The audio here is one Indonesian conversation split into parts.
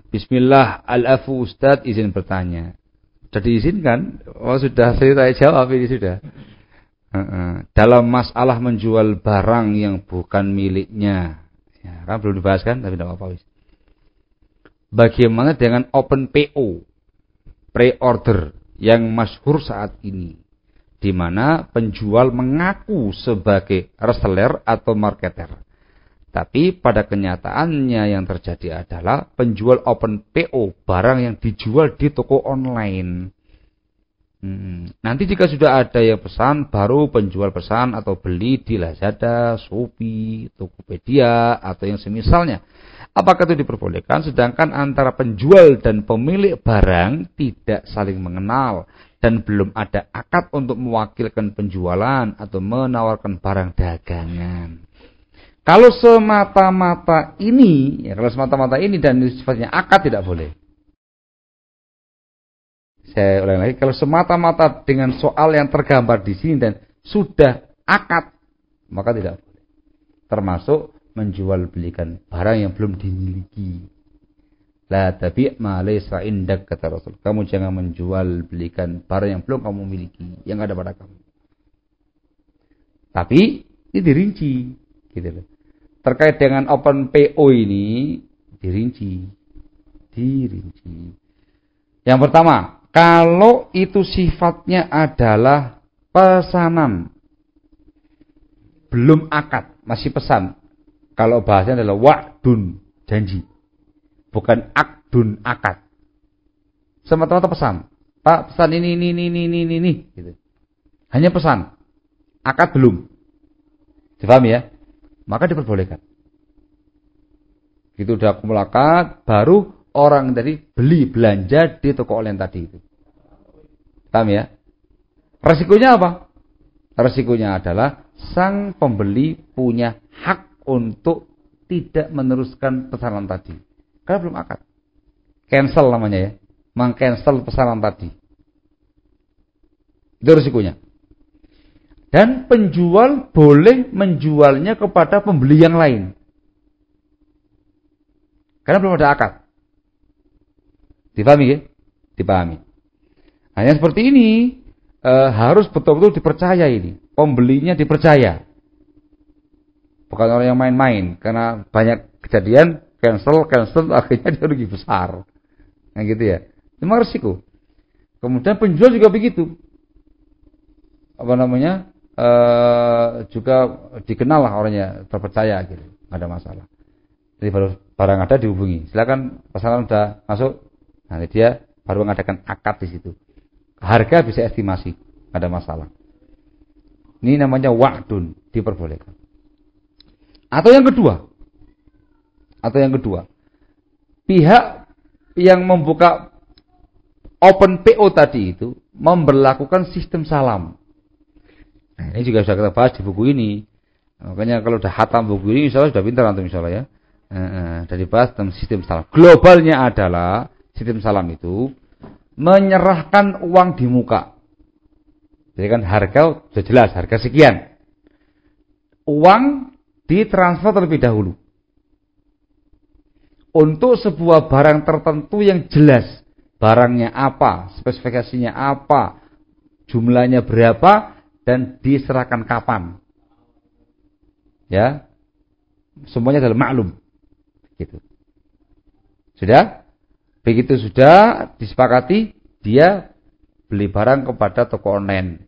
Bismillah, al-afu Ustadz, izin bertanya. Sudah diizinkan? Oh sudah, saya jawab ini sudah. Dalam masalah menjual barang yang bukan miliknya, ya, kan belum dibahas kan, tapi tidak apa-apa. Bagaimana dengan open PO, pre-order yang masyhur saat ini, di mana penjual mengaku sebagai reseller atau marketer, tapi pada kenyataannya yang terjadi adalah penjual open PO, barang yang dijual di toko online. Nanti jika sudah ada yang pesan, baru penjual pesan atau beli di Lazada, Shopee, Tokopedia, atau yang semisalnya. Apakah itu diperbolehkan? Sedangkan antara penjual dan pemilik barang tidak saling mengenal dan belum ada akad untuk mewakilkan penjualan atau menawarkan barang dagangan. Kalau semata-mata ini dan sifatnya akad tidak boleh. Saya ulang lagi, kalau semata-mata dengan soal yang tergambar di sini dan sudah akad, maka tidak boleh. Termasuk menjual belikan barang yang belum dimiliki. La tabi' ma laysa indak, kata Rasul. Kamu jangan menjual belikan barang yang belum kamu miliki, yang ada pada kamu. Tapi ini dirinci, gitu loh. Terkait dengan open PO ini dirinci. Yang pertama, kalau itu sifatnya adalah pesanan, belum akad, masih pesan. Kalau bahasanya adalah wa'dun, janji. Bukan akdun, akad. Semata-mata pesan. Pak, pesan ini. Gitu. Hanya pesan. Akad belum. Dipahami ya? Maka diperbolehkan. Gitu udah akad, baru orang tadi beli, belanja di toko online tadi itu. Paham ya? Resikonya apa? Resikonya adalah sang pembeli punya hak untuk tidak meneruskan pesanan tadi. Karena belum akad. Cancel namanya ya. Meng-cancel pesanan tadi. Itu resikonya. Dan penjual boleh menjualnya kepada pembeli yang lain. Karena belum ada akad. Dipahami ya? Dipahami. Hanya seperti ini harus betul-betul dipercaya ini. Pembelinya dipercaya. Bukan orang yang main-main. Karena banyak kejadian cancel akhirnya dia rugi besar. Nah gitu ya. Memang resiko. Kemudian penjual juga begitu. Juga dikenal lah orangnya, terpercaya gitu. Enggak ada masalah. Jadi baru barang ada dihubungi. Silakan pesanan sudah masuk. Nanti dia baru mengadakan akad di situ. Harga bisa estimasi, enggak ada masalah. Ini namanya wa'dun, diperbolehkan. Atau yang kedua, pihak yang membuka open PO tadi itu memberlakukan sistem salam. Nah, ini juga sudah kita bahas di buku ini. Makanya kalau udah hatam buku ini, insyaallah sudah pintar antum insyaallah ya. Sudah dibahas tentang sistem salam. Globalnya adalah sistem salam itu menyerahkan uang di muka. Jadi kan harga sudah jelas, harga sekian. Uang ditransfer terlebih dahulu. Untuk sebuah barang tertentu yang jelas. Barangnya apa, spesifikasinya apa, jumlahnya berapa, dan diserahkan kapan. Ya. Semuanya adalah maklum. Gitu. Sudah? Begitu sudah disepakati, dia beli barang kepada toko online.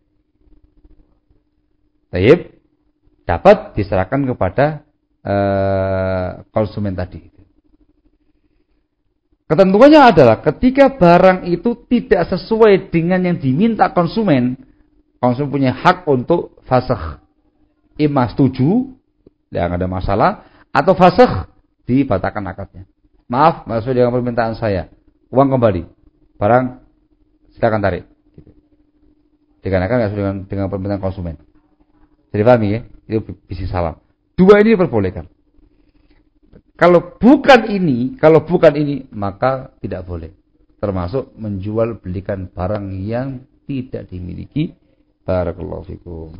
Taib, dapat diserahkan kepada konsumen tadi. Ketentuannya adalah ketika barang itu tidak sesuai dengan yang diminta konsumen punya hak untuk fasakh. Ima setuju, tidak ada masalah, atau fasakh, dibatalkan akadnya. Maaf, sesuai dengan permintaan saya. Uang kembali. Barang silakan tarik. Dikarenakan tidak sesuai dengan permintaan konsumen. Jadi pahami ya? Itu bisnis salam. Dua ini diperbolehkan. Kalau bukan ini, maka tidak boleh. Termasuk menjual belikan barang yang tidak dimiliki. Barakallahu fikum.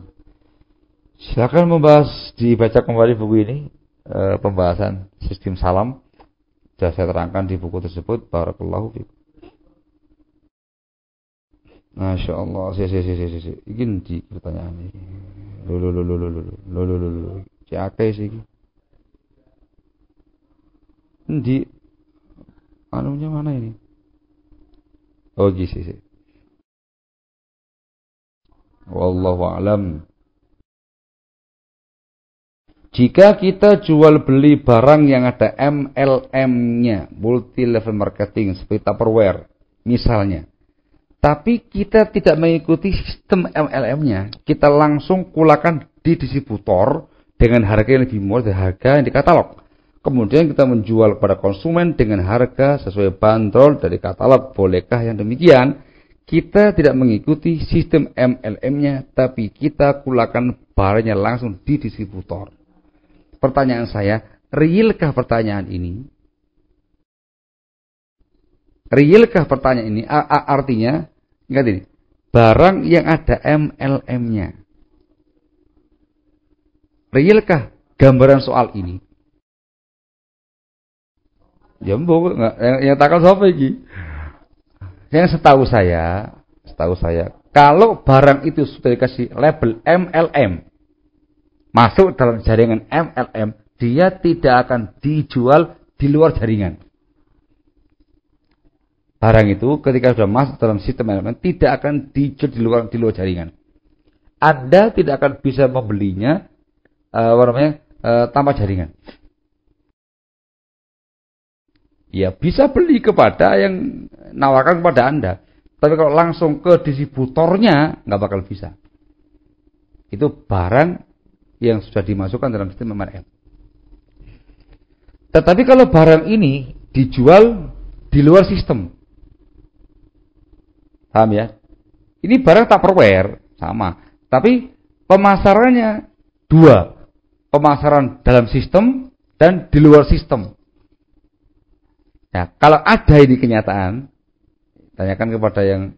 Silakan dibaca kembali buku ini, pembahasan sistem salam. Sudah saya terangkan di buku tersebut. Barakallahu fikum. Masya Allah. Si. Ini di pertanyaan ini. Lho. Ciakai sih. Di anunya mana ini? Oh, sih. Wallahu a'lam. Jika kita jual beli barang yang ada MLM-nya, multi level marketing seperti Tupperware misalnya, tapi kita tidak mengikuti sistem MLM-nya, kita langsung kulakan di distributor dengan harga yang lebih murah dari harga yang di katalog. Kemudian kita menjual kepada konsumen dengan harga sesuai bandrol dari katalog. Bolehkah yang demikian? Kita tidak mengikuti sistem MLM-nya, tapi kita kulakan barangnya langsung di distributor. Pertanyaan saya, realkah pertanyaan ini? Realkah pertanyaan ini? Artinya, ingat ini, barang yang ada MLM-nya. Realkah gambaran soal ini? Ya mbok yang takkan siapa iki? Yang setahu saya, kalau barang itu sudah dikasih label MLM, masuk dalam jaringan MLM, dia tidak akan dijual di luar jaringan. Barang itu ketika sudah masuk dalam sistem MLM tidak akan dijual di luar jaringan. Anda tidak akan bisa membelinya tanpa jaringan. Ya bisa beli kepada yang nawarkan kepada Anda. Tapi kalau langsung ke distributornya nggak bakal bisa. Itu barang yang sudah dimasukkan dalam sistem MLM. Tetapi kalau barang ini dijual di luar sistem, paham ya? Ini barang Tupperware sama, tapi pemasarannya dua, pemasaran dalam sistem dan di luar sistem. Ya, kalau ada ini kenyataan, tanyakan kepada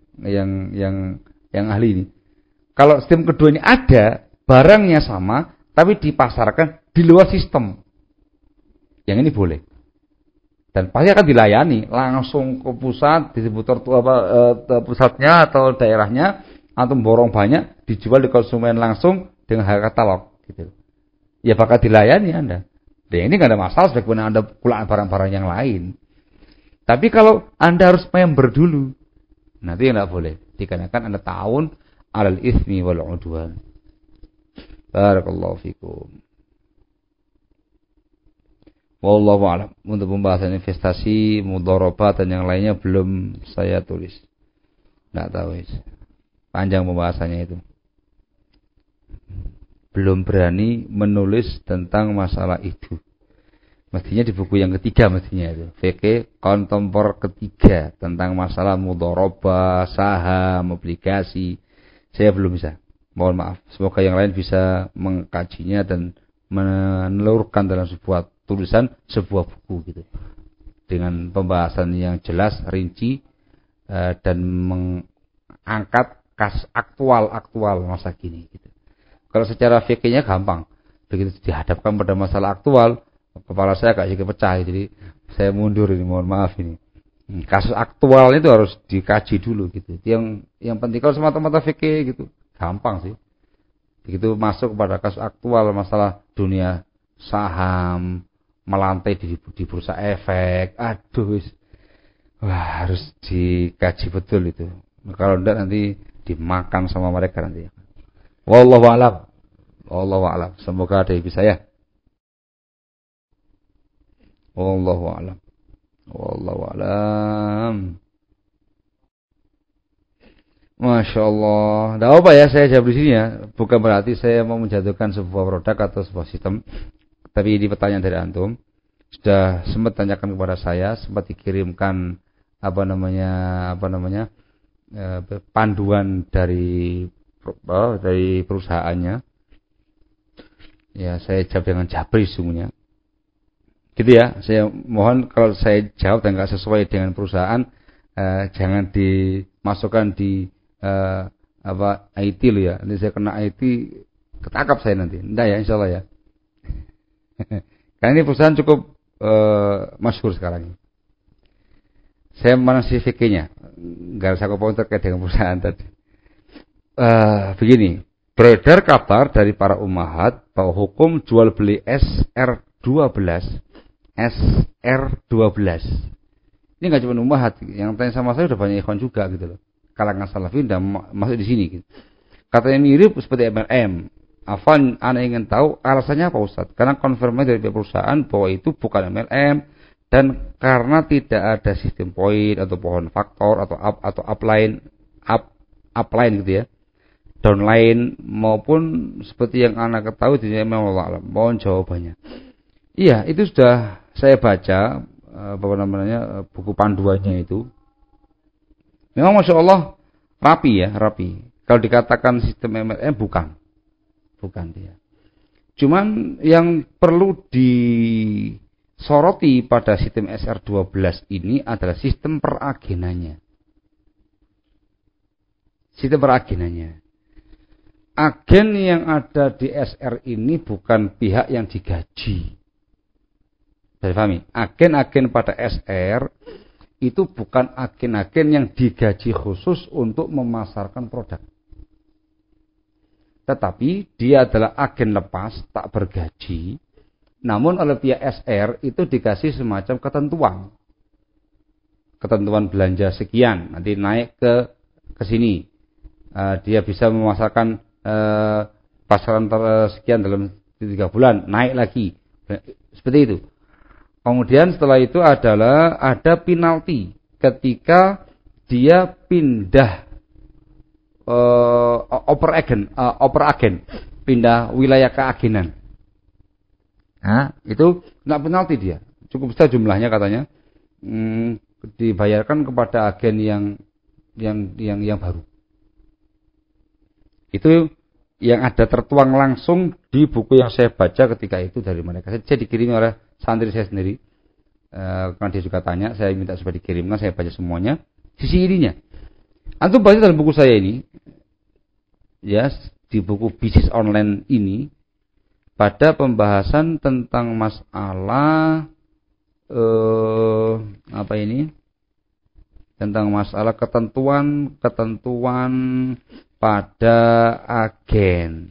yang ahli ini. Kalau sistem kedua ini ada, barangnya sama, tapi dipasarkan di luar sistem. Yang ini boleh. Dan pasti akan dilayani langsung ke pusat, distributor pusatnya atau daerahnya, atau borong banyak, dijual di konsumen langsung dengan harga katalog. Gitu. Ya bakal dilayani Anda. Dan ini nggak ada masalah sebagaimana Anda pulang barang-barang yang lain. Tapi kalau Anda harus member dulu, nanti nggak boleh. Dikarenakan Anda ta'awun alal itsmi wal 'udwan. Barakallahu fikum. Wallahu a'lam. Untuk pembahasan investasi, mudharabah dan yang lainnya belum saya tulis. Enggak tahu. Panjang pembahasannya itu. Belum berani menulis tentang masalah itu. Mestinya di buku yang ketiga mestinya itu. Fikih kontemporer ketiga tentang masalah mudharabah, saham, obligasi. Saya belum bisa. Mohon maaf. Semoga yang lain bisa mengkajinya dan menelurkan dalam sebuah tulisan sebuah buku gitu. Dengan pembahasan yang jelas, rinci dan mengangkat kasus aktual masa kini gitu. Kalau secara fikihnya gampang. Begitu dihadapkan pada masalah aktual, kepala saya agak sedikit pecah, jadi saya mundur ini, mohon maaf ini. Kasus aktual itu harus dikaji dulu gitu. Yang penting kalau semata-mata fikih gitu, gampang sih. Begitu masuk kepada kasus aktual masalah dunia saham, melantai di bursa efek, aduh wah harus dikaji betul itu. Kalau enggak nanti dimakan sama mereka nanti. Wallahu a'lam. Wallahu a'lam. Semoga ada yang bisa ya. Wallahu a'lam. Wallahu a'lam. Masya Allah. Tidak apa ya saya jawab di sini ya. Bukan berarti saya mau menjatuhkan sebuah produk atau sebuah sistem. Tapi ini pertanyaan dari antum. Sudah sempat tanyakan kepada saya, sempat dikirimkan panduan dari perusahaannya. Ya saya jawab dengan jabri sungguhnya. Gitu ya. Saya mohon kalau saya jawab dan nggak sesuai dengan perusahaan, jangan dimasukkan di IT lo ya. Nanti saya kena IT ketangkap saya nanti. Enggak ya, insyaallah ya. Karena ini perusahaan cukup masyhur sekarang ini. Saya masih fikirnya, nggak usah kepotong terkait dengan perusahaan tadi. Begini, beredar kabar dari para ummahat bahwa hukum jual beli SR12, SR12. Ini nggak cuma ummahat, yang tanya sama saya udah banyak ikhwan juga gitu loh. Kalangan salafin dan masuk di sini. Gitu. Katanya mirip seperti MLM. Afan, Anda ingin tahu alasannya apa Ustaz? Karena konfirmasi dari perusahaan bahwa itu bukan MLM dan karena tidak ada sistem poin atau pohon faktor atau upline gitu ya. Downline maupun seperti yang Anda ketahui di Allah. Mohon jawabannya. Iya, itu sudah saya baca buku panduannya itu. Memang Masya Allah rapi. Kalau dikatakan sistem MLM bukan dia. Cuman yang perlu disoroti pada sistem SR12 ini adalah sistem peragenannya. Agen yang ada di SR ini bukan pihak yang digaji. Saya pahami, agen-agen pada SR itu bukan agen-agen yang digaji khusus untuk memasarkan produk. Tetapi dia adalah agen lepas, tak bergaji. Namun oleh pihak SR itu dikasih semacam ketentuan. Ketentuan belanja sekian, nanti naik ke sini. Dia bisa memasarkan pasaran sekian dalam 3 bulan, naik lagi. Seperti itu. Kemudian setelah itu adalah ada penalti ketika dia pindah oper agen, pindah wilayah keagenan. Nah, itu kena penalti dia. Cukup besar jumlahnya katanya. Dibayarkan kepada agen yang baru. Itu yang ada tertuang langsung di buku yang saya baca ketika itu dari mereka. Saya dikirimi oleh santri saya sendiri. Karena dia juga tanya, saya minta supaya dikirimkan, saya baca semuanya. Sisi ininya. Antum baca dalam buku saya ini, ya, di buku bisnis online ini, pada pembahasan tentang masalah tentang masalah ketentuan pada agen.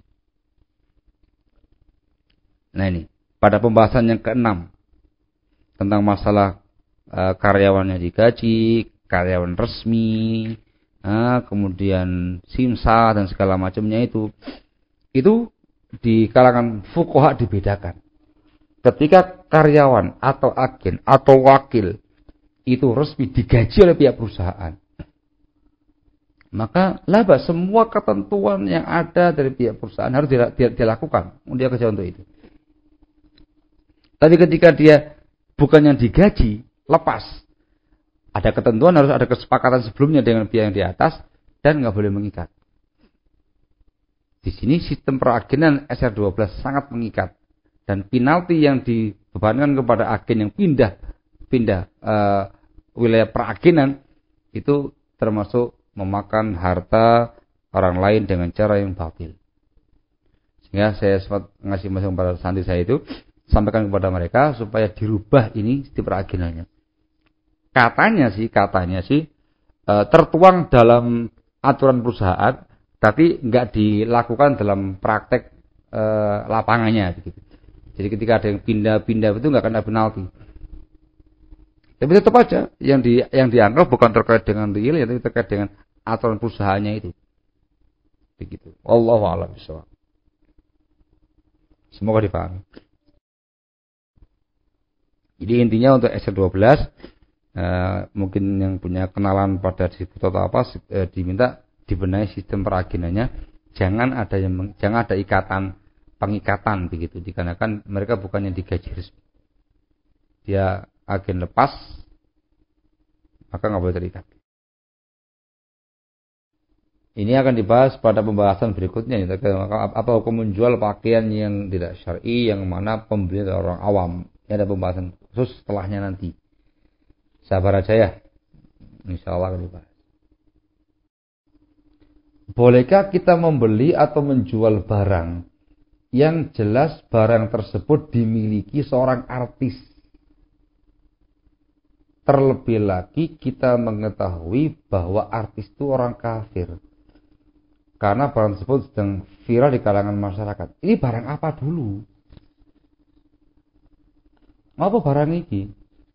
Nah ini, pada pembahasan yang ke-6 tentang masalah karyawannya digaji, karyawan resmi, kemudian simsa dan segala macamnya itu di kalangan fuqaha dibedakan. Ketika karyawan atau agen atau wakil itu resmi digaji oleh pihak perusahaan, maka laba semua ketentuan yang ada dari pihak perusahaan harus dilakukan. Dia kerja untuk itu. Tapi ketika dia bukan yang digaji, lepas. Ada ketentuan, harus ada kesepakatan sebelumnya dengan pihak yang di atas dan nggak boleh mengikat. Di sini sistem peragenan SR12 sangat mengikat dan penalti yang dibebankan kepada agen yang pindah wilayah peragenan itu termasuk memakan harta orang lain dengan cara yang batil. Sehingga saya sempat ngasih masukan kepada santri saya itu, sampaikan kepada mereka supaya dirubah ini sistem peragenannya. Katanya sih tertuang dalam aturan perusahaan, tapi nggak dilakukan dalam praktek lapangannya begitu. Jadi ketika ada yang pindah-pindah itu nggak kena penalti. Tapi tetap aja yang dianggap bukan terkait dengan real, tapi terkait dengan aturan perusahaannya itu. Begitu. Wallahu a'lam bishawab. Semoga dipahami. Jadi intinya untuk SR12 mungkin yang punya kenalan pada distributor atau apa diminta dibenahi sistem peragenannya, jangan ada pengikatan begitu, dikarenakan mereka bukan yang digaji resmi. Dia agen lepas, maka nggak boleh terikat. Ini akan dibahas pada pembahasan berikutnya. Apa hukum menjual pakaian yang tidak syar'i, yang mana pembeli adalah orang awam. Ini ada pembahasan khusus setelahnya nanti. Sabar aja ya. Insyaallah akan dibahas. Bolehkah kita membeli atau menjual barang yang jelas barang tersebut dimiliki seorang artis? Terlebih lagi kita mengetahui bahwa artis itu orang kafir. Karena barang tersebut sedang viral di kalangan masyarakat. Ini barang apa dulu? Apa barang ini?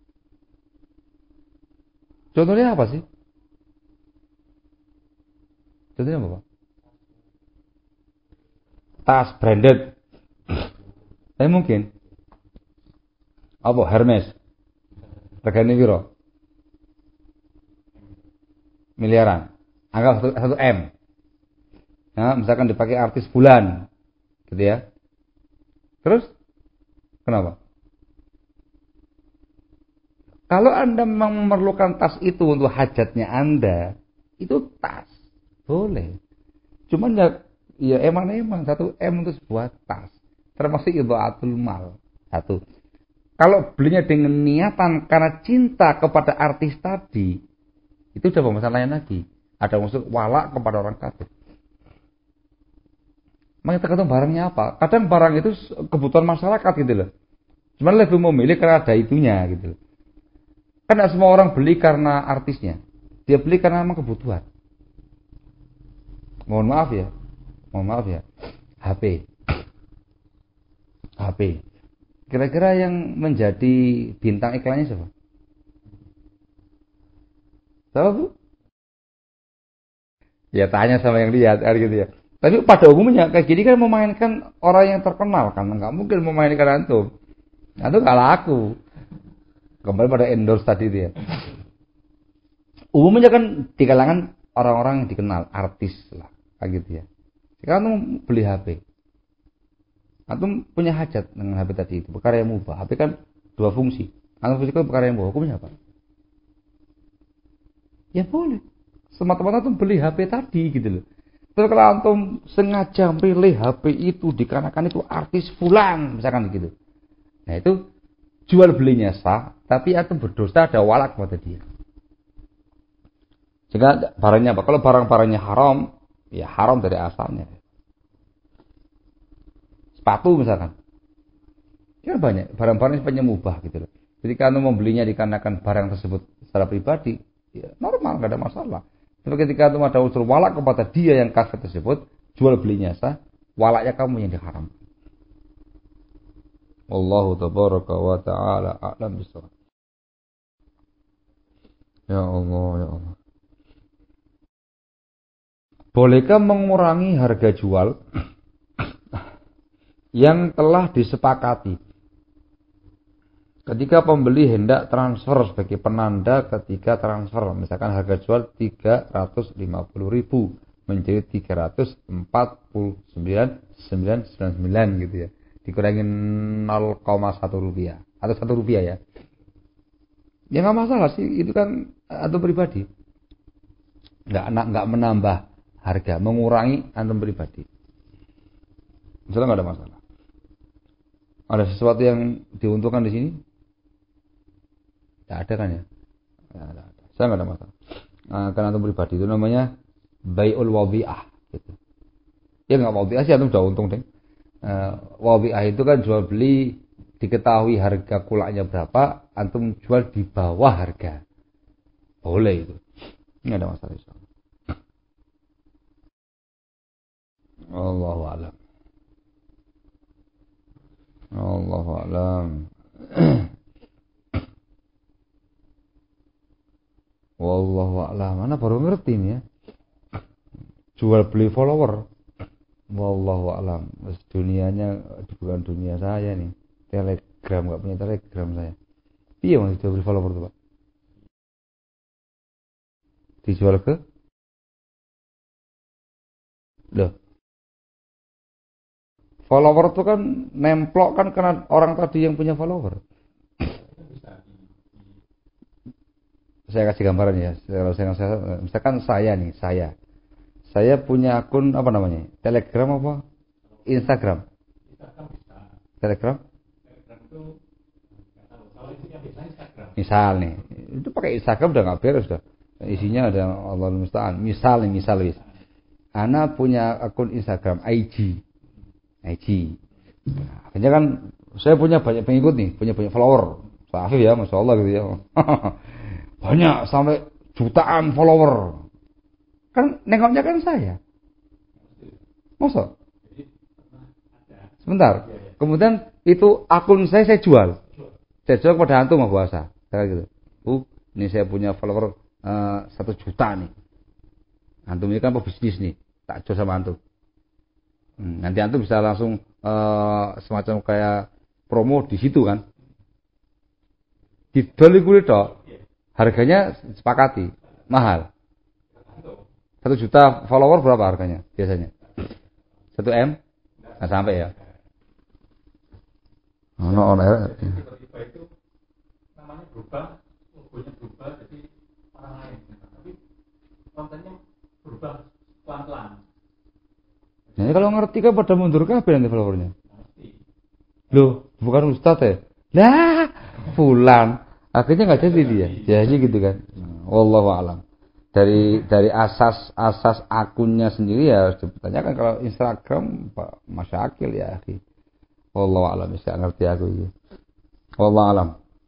Contohnya apa sih? Contohnya apa, Pak? Tas branded. Tapi mungkin. Apa? Hermes. Regane piro? Miliaran. Anggap 1 M. Nah, misalkan dipakai artis bulan. Gitu ya. Terus? Kenapa? Kalau Anda memang memerlukan tas itu untuk hajatnya Anda, itu tas. Boleh. Cuman ya emang 1 M untuk sebuah tas. Termasuk idha'atul mal. Satu. Kalau belinya dengan niatan karena cinta kepada artis tadi, itu udah pembahasan lain lagi. Ada unsur wala kepada orang kafir. Makanya tergantung barangnya apa. Kadang barang itu kebutuhan masyarakat gitu loh. Cuman lebih memilih karena ada itunya gitu loh. Kan tidak semua orang beli karena artisnya. Dia beli karena memang kebutuhan. Mohon maaf ya. HP. Kira-kira yang menjadi bintang iklannya siapa? Siapa, Bu? Ya tanya sama yang lihat gitu ya. Tapi pada umumnya kayak gini kan memainkan orang yang terkenal kan, nggak mungkin memainkan antum. Antum nggak laku. Kembali pada endorse tadi dia. Umumnya kan di kalangan orang-orang yang dikenal, artis lah, kayak gitu ya. Sekarang antum beli HP. Antum punya hajat dengan HP tadi itu, perkara yang mubah. HP kan 2 fungsi. Antum fungsi kan perkara yang mubah, hukumnya apa? Ya boleh. Semata-mata antum beli HP tadi gitu loh. Terus kalau antum sengaja milih HP itu dikarenakan itu artis fulan, misalkan gitu. Nah itu jual belinya sah, tapi antum berdosa, ada walak kepada dia. Jika barangnya apa? Kalau barang-barangnya haram, ya haram dari asalnya. Sepatu misalkan. Ya banyak barang-barang sifatnya mubah gitu loh. Ketika anda membelinya dikarenakan barang tersebut secara pribadi, ya normal, nggak ada masalah. Tapi ketika anda ada unsur walak kepada dia yang kafir tersebut, jual belinya sah, walaknya kamu yang diharam. Wallahu tabaraka wa ta'ala a'lam bishawab. Ya Allah. Bolehkah mengurangi harga jual yang telah disepakati ketika pembeli hendak transfer sebagai penanda ketika transfer, misalkan harga jual 350.000 menjadi 349.999 gitu ya, dikurangin 0,1 rupiah atau 1 rupiah ya nggak masalah sih, itu kan antum pribadi, nggak menambah harga, mengurangi antum pribadi, misalnya nggak ada masalah. Ada sesuatu yang diuntungkan di sini? Tidak ada kan ya? Tidak ada. Saya nggak ada masalah. Karena antum pribadi itu namanya bai'ul wadi'ah. Gitu. Ya nggak wadi'ah sih, antum udah untung deh. Wadi'ah itu kan jual beli, diketahui harga kulaknya berapa, antum jual di bawah harga. Boleh itu. Nggak ada masalah. Allahu a'lam. Allahu a'lam. Wallahu a'lam. Mana baru ngerti nih ya. Jual beli follower. Wallahu a'lam. Dunianya bukan dunia saya nih. Telegram, enggak punya Telegram saya. Iya, Mas, jual beli follower tuh, Pak. Dijual ke? Loh. Follower tuh kan nemplok kan karena orang tadi yang punya follower. Saya kasih gambaran ya. Kalau saya misalkan saya nih, saya punya akun apa namanya? Telegram apa? Instagram. Telegram? Misal nih, itu pakai Instagram udah nggak beres sudah. Isinya ada Allah musta'an. Misal wis. Ana punya akun Instagram IG. Akhirnya kan saya punya banyak pengikut nih, punya banyak follower. Afif ya, masya Allah gitu ya. banyak sampai jutaan follower. Kan nengoknya kan saya. Masa? Sebentar. Kemudian itu akun saya jual. Saya jual kepada antum mau puasa. Kayak gitu. Ini saya punya follower 1 juta nih. Antum ini kan pebisnis nih. Tak jual sama antum. Nanti antum bisa langsung semacam kayak promo di situ kan. Didol iku tok. Harganya sepakati. Mahal. 1 juta follower berapa harganya biasanya? 1 M? Nggak sampai ya. Tiba-tiba itu namanya berubah, logonya berubah jadi orang lain. Tapi kontennya berubah pelan-pelan. Jadi kalau ngerti kan pada mundur kabeh nanti followernya. Loh, bukan ustadz ya? Lah, fulan. Akhirnya nggak jadi dia. Jadi gitu kan. Wallahu a'lam. Dari asas akunnya sendiri ya harus ditanyakan. Kalau Instagram masya akil ya akhi. Wallahu a'lam, bisa ngerti aku ini. Wallahu a'lam.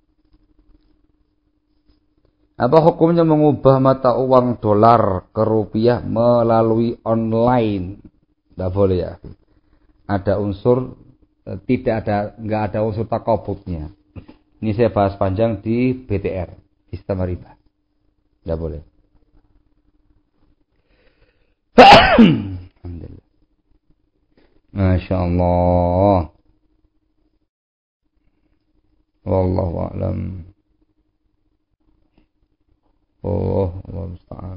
Apa hukumnya mengubah mata uang dolar ke rupiah melalui online? Tidak boleh ya. Ada unsur nggak ada unsur takobutnya. Ini saya bahas panjang di BTR, sistem riba. Tidak boleh. Alhamdulillah. Masya Allah. Wallahu a'lam. Allah musta'an.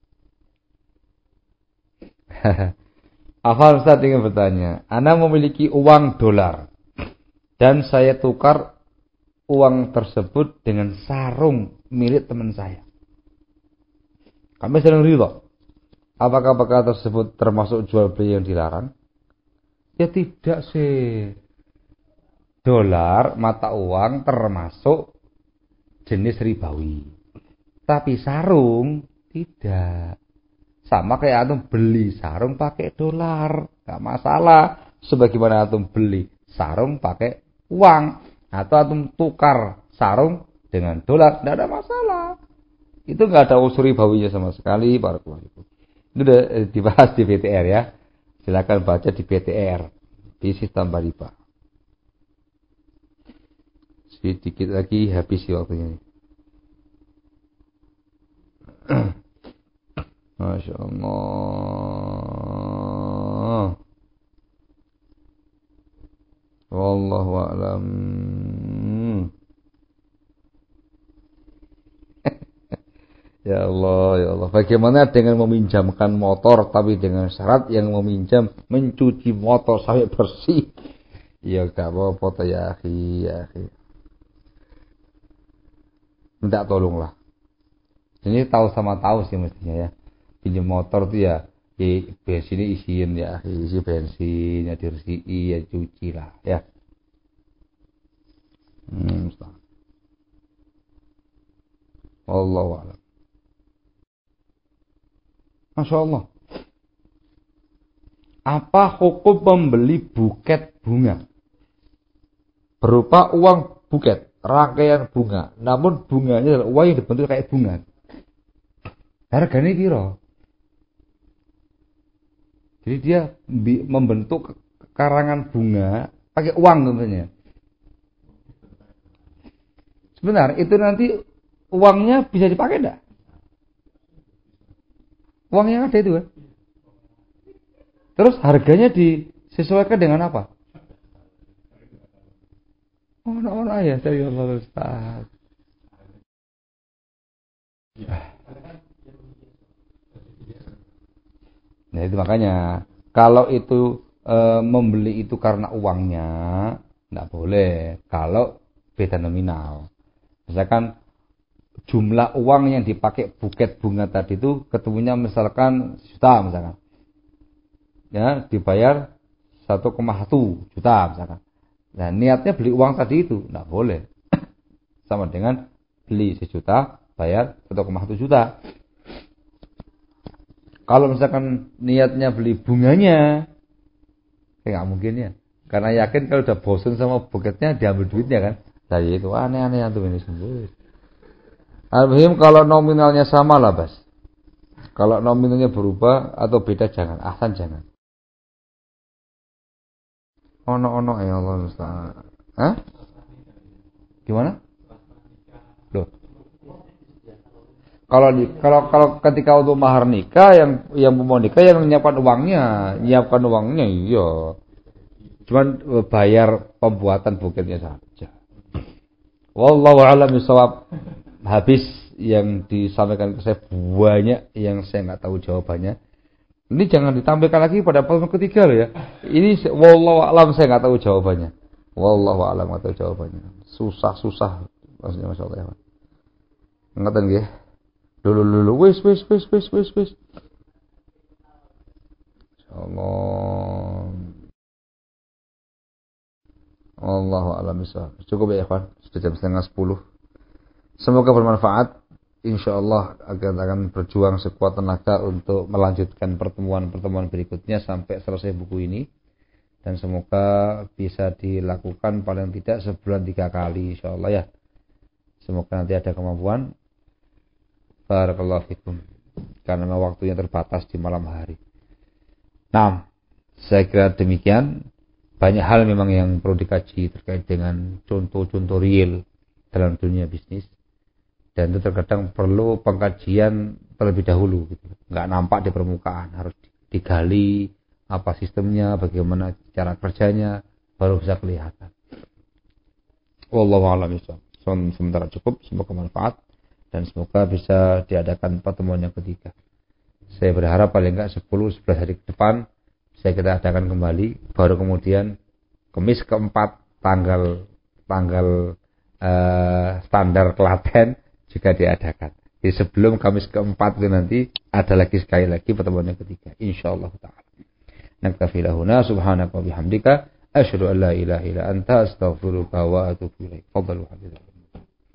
Afal Ustaz ingin bertanya, Ana memiliki uang dolar dan saya tukar uang tersebut dengan sarung milik teman saya. Kami sedang ridha. Apakah perkara tersebut termasuk jual beli yang dilarang? Ya tidak sih. Dolar mata uang termasuk jenis ribawi. Tapi sarung tidak. Sama kayak antum beli sarung pakai dolar, enggak masalah. Sebagaimana antum beli sarung pakai uang atau antum tukar sarung dengan dolar, enggak ada masalah. Itu enggak ada unsur ribawinya sama sekali, barakallahu fikum. Itu sudah dibahas di BTR ya. Silakan baca di BTR di sistem riba. Sedikit lagi habis waktunya. Masya Allah. Wallahu a'lam. Ya Allah. Bagaimana dengan meminjamkan motor tapi dengan syarat yang meminjam mencuci motor sampai bersih? Ya gak apa-apa ya akhi. Minta tolonglah. Ini tahu sama tahu sih mestinya ya. Pinjam motor tuh ya, bensinnya isiin ya, isi bensin, ya dibersihin, ya cuci lah ya. Wallahu a'lam. Masya Allah. Apa hukum membeli buket bunga? Berupa uang buket, rangkaian bunga. Namun bunganya adalah uang yang dibentuk kayak bunga. Harganya kira. Jadi dia membentuk karangan bunga pakai uang tentunya. Sebentar, itu nanti uangnya bisa dipakai enggak? Uang yang ada itu kan? Terus harganya disesuaikan dengan apa? Oh, ya, saya Allah Ustaz. Nah itu makanya kalau itu membeli itu karena uangnya enggak boleh. Kalau beda nominal. Misalkan jumlah uang yang dipakai buket bunga tadi itu ketemunya misalkan juta misalkan. Ya, dibayar 1,1 juta misalkan. Nah, niatnya beli uang tadi itu enggak boleh. Sama dengan beli 1 juta bayar 1,1 juta. Kalau misalkan niatnya beli bunganya, nggak mungkin ya. Karena yakin kalau udah bosan sama buketnya diambil duitnya kan. Nah itu aneh-aneh antum ini sendiri. Al-muhim kalau nominalnya sama lah, Bas. Kalau nominalnya berubah atau beda jangan, ahsan jangan. Ono ya Allah musta'an. Hah? Gimana? Loh. Kalau ketika untuk mahar nikah yang mau nikah yang nyiapkan uangnya iya. Cuman bayar pembuatan bukitnya saja. Wallahu a'lam bishawab. Habis yang disampaikan ke saya banyak yang saya nggak tahu jawabannya. Ini jangan ditampilkan lagi pada pertemuan ketiga loh ya. Ini wallahu a'lam saya nggak tahu jawabannya. Wallahu a'lam nggak tahu jawabannya. Susah maksudnya masyaallah ya. Ngeten nggih. Dulu wis. Insyaallah. Wallahu a'lam bishawab. Cukup ya, ikhwan. Sudah jam 9:30. Semoga bermanfaat. Insyaallah akan berjuang sekuat tenaga untuk melanjutkan pertemuan berikutnya sampai selesai buku ini. Dan semoga bisa dilakukan paling tidak sebulan 3 kali insyaallah ya. Semoga nanti ada kemampuan. Barakallahu fikum. Karena waktunya terbatas di malam hari. Nah, saya kira demikian. Banyak hal memang yang perlu dikaji terkait dengan contoh-contoh real dalam dunia bisnis. Dan itu terkadang perlu pengkajian terlebih dahulu gitu. Nggak nampak di permukaan, harus digali apa sistemnya, bagaimana cara kerjanya, baru bisa kelihatan. Wallahu a'lam bishawab. Sementara cukup, semoga manfaat dan semoga bisa diadakan pertemuan yang ketiga. Saya berharap paling enggak 10-11 hari ke depan saya kita adakan kembali, baru kemudian Kamis keempat tanggal standar Klaten juga diadakan. Jadi sebelum Kamis keempat itu nanti ada lagi sekali lagi pertemuan yang ketiga insyaallah taala. Naktafi lahuna subhanaka wa bihamdika asyhadu an la ilaha illa anta astaghfiruka wa atubu ilaik. Fadhalu hadirin.